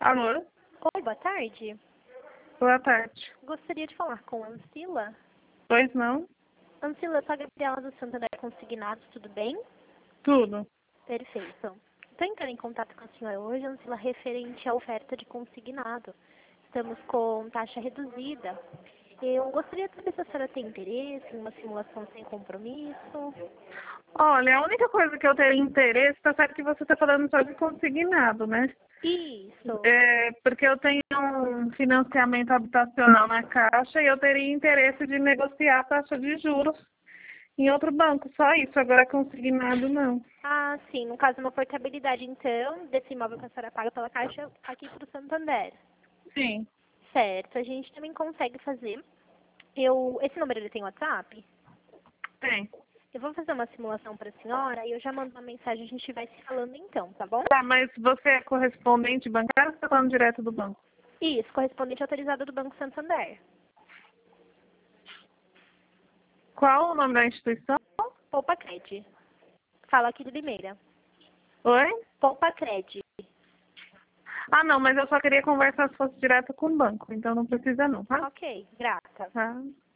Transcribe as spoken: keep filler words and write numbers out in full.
Alô? Oi, boa tarde. Boa tarde. Gostaria de falar com a Ancila. Pois não? Ancila, eu sou a Gabriela do Santander Consignados, tudo bem? Tudo. Perfeito. Estou entrando em contato com a senhora hoje, Ancila, referente à oferta de consignado. Estamos com taxa reduzida. Eu gostaria de saber se a senhora tem interesse em uma simulação sem compromisso. Olha, a única coisa que eu teria interesse, tá certo que você está falando só de consignado, né? Isso. É, porque eu tenho um financiamento habitacional na Caixa e eu teria interesse de negociar a taxa de juros em outro banco, só isso. Agora consignado não. Ah, sim. No caso, uma portabilidade, então, desse imóvel que a senhora paga pela Caixa aqui para o Santander. Sim, Certo. A gente também consegue fazer. Eu, esse número ele tem WhatsApp? tem. Eu vou fazer uma simulação para a senhora e eu já mando uma mensagem, a gente vai se falando então, tá bom? Tá, mas você é correspondente bancário ou você está falando direto do banco? Isso, correspondente autorizado do Banco Santander. Qual o nome da instituição? Poupa Cred. Fala aqui de Limeira. Oi? Poupa Cred. Ah, não, mas eu só queria conversar se fosse direto com o banco, então não precisa não, tá? Ok, grata. Tá.